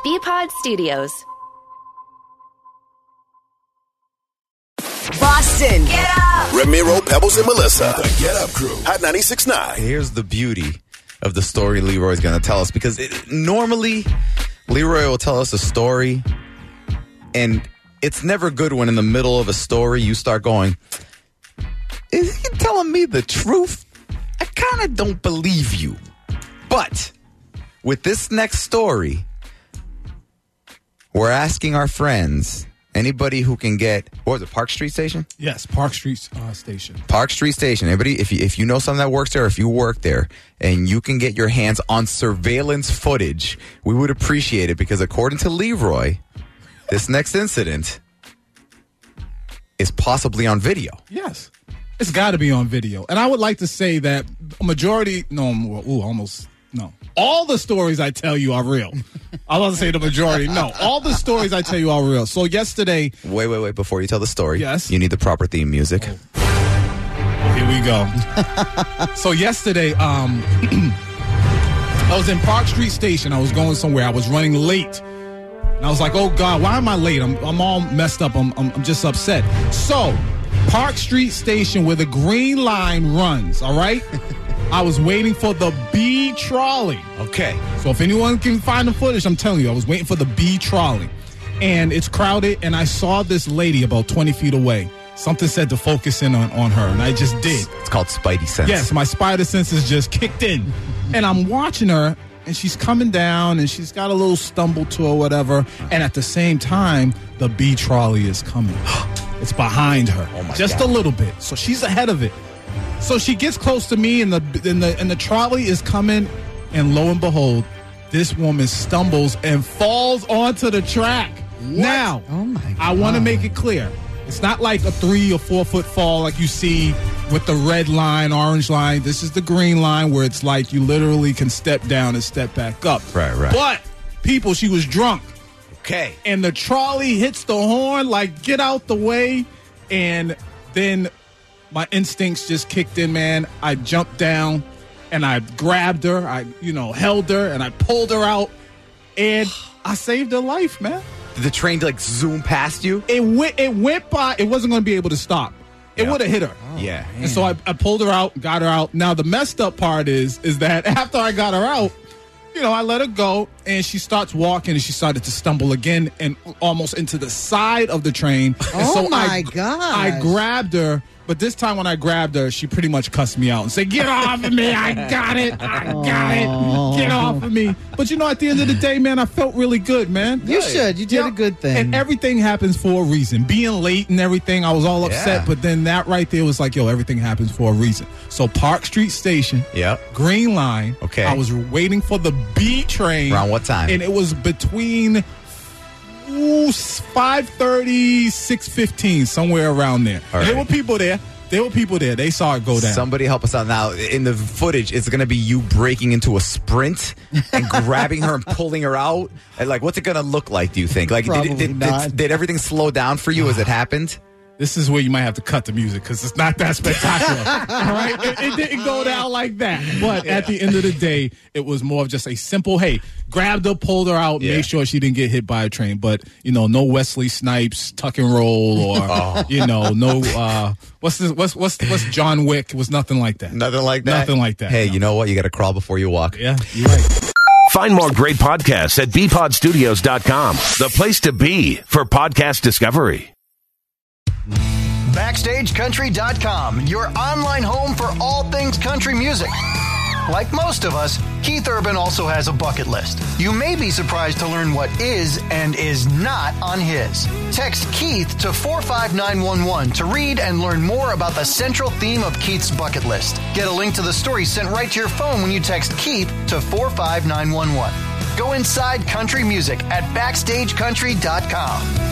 BPod Studios. Boston. Get up. Ramiro, Pebbles, and Melissa. The Get Up Crew. Hot 96.9. Here's the beauty of the story Leroy's going to tell us, because normally Leroy will tell us a story, and it's never good when in the middle of a story you start going, is he telling me the truth? I kind of don't believe you. But with this next story, we're asking our friends, anybody who can get, what was it, Park Street Station? Yes, Park Street Station. Park Street Station. Anybody, if you know someone that works there, if you work there, and you can get your hands on surveillance footage, we would appreciate it, because according to Leroy, this next incident is possibly on video. Yes. It's got to be on video. And I would like to say that a majority, all the stories I tell you are real. I was going to say the majority. No, all the stories I tell you are real. So yesterday. Wait. Before you tell the story. Yes. You need the proper theme music. Here we go. So yesterday, I was in Park Street Station. I was going somewhere. I was running late. And I was like, oh, God, why am I late? I'm all messed up. I'm just upset. So, Park Street Station, where the green line runs, all right? I was waiting for the B trolley. Okay. So if anyone can find the footage, I'm telling you, I was waiting for the B trolley. And it's crowded, and I saw this lady about 20 feet away. Something said to focus in on her, and I just did. It's called Spidey sense. Yes, my spider senses just kicked in. And I'm watching her, and she's coming down, and she's got a little stumble to her, whatever. And at the same time, the B trolley is coming. It's behind her, just a little bit. So she's ahead of it. So she gets close to me, and the trolley is coming, and lo and behold, this woman stumbles and falls onto the track. What? Now, I want to make it clear. It's not like a 3 or 4 foot fall like you see with the red line, orange line. This is the green line where it's like you literally can step down and step back up. Right. But, people, she was drunk. Okay. And the trolley hits the horn, like, get out the way. And then my instincts just kicked in, man. I jumped down and I grabbed her. I, held her and I pulled her out. And I saved her life, man. Did the train like zoom past you? It went by. It wasn't going to be able to stop. It would have hit her. Oh, yeah. And so I pulled her out, got her out. Now, the messed up part is that after I got her out, I let her go, and she starts walking, and she started to stumble again and almost into the side of the train. And so my God! I grabbed her, but this time when I grabbed her, she pretty much cussed me out and said, "Get off of me! I got it! Get off of me!" But at the end of the day, man, I felt really good, man. You should. You did a good thing. And everything happens for a reason. Being late and everything, I was all upset, but then that right there was like, everything happens for a reason. So Park Street Station, green line. Okay. I was waiting for the B train. Around what time? And it was between 5:30, 6:15, somewhere around there. Right. There were people there. They saw it go down. Somebody help us out now. In the footage, it's going to be you breaking into a sprint and grabbing her and pulling her out. And what's it going to look like, do you think? Did everything slow down for you as it happened? This is where you might have to cut the music because it's not that spectacular. All right? It didn't go down like that. But at the end of the day, it was more of just a simple, hey, grabbed her, pulled her out, made sure she didn't get hit by a train. But, no Wesley Snipes tuck and roll or, no, what's John Wick? It was nothing like that. Nothing like that? Nothing like that. Hey, you know what? You got to crawl before you walk. Yeah, you're right. Find more great podcasts at bpodstudios.com, the place to be for podcast discovery. BackstageCountry.com, your online home for all things country music. Like most of us, Keith Urban also has a bucket list. You may be surprised to learn what is and is not on his. Text Keith to 45911 to read and learn more about the central theme of Keith's bucket list. Get a link to the story sent right to your phone when you text Keith to 45911. Go inside country music at BackstageCountry.com.